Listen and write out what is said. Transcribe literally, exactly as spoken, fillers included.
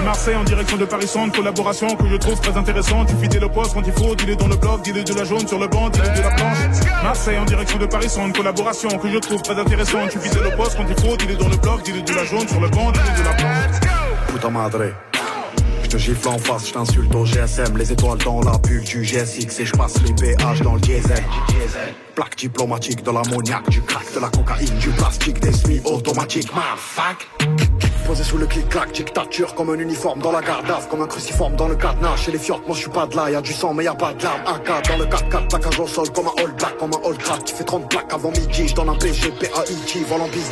Marseille en direction de Paris Centre, collaboration que je trouve très intéressante. Tu fidèle au poste quand il faut, dis-le dans le bloc, dis-le de la jaune sur le banc, dis-le de la planche. Marseille en direction de Paris Centre, collaboration que je trouve très intéressante. Tu fidèle au poste quand il faut, dis-le dans le bloc, dis-le de la jaune sur le banc, dis-le de la planche. Puta madre. Je te gifle en face, je t'insulte au G S M. Les étoiles dans la bulle du G S X et je passe les péages dans le diesel. Plaque diplomatique, de l'ammoniaque, du crack, de la cocaïne, du plastique, des semi-automatiques. Motherfuck. Posé sous le clic-clac, dictature comme un uniforme dans la garde-af, comme un cruciforme dans le cadenas. Chez les fjords, moi je suis pas de là, y'a du sang mais y'a pas de larmes. Un quatre dans le quatre quatre, plaquage au sol comme un all black, comme un all crack. Qui fait trente plaques avant midi, je donne un P G, P A I, qui vole en bise.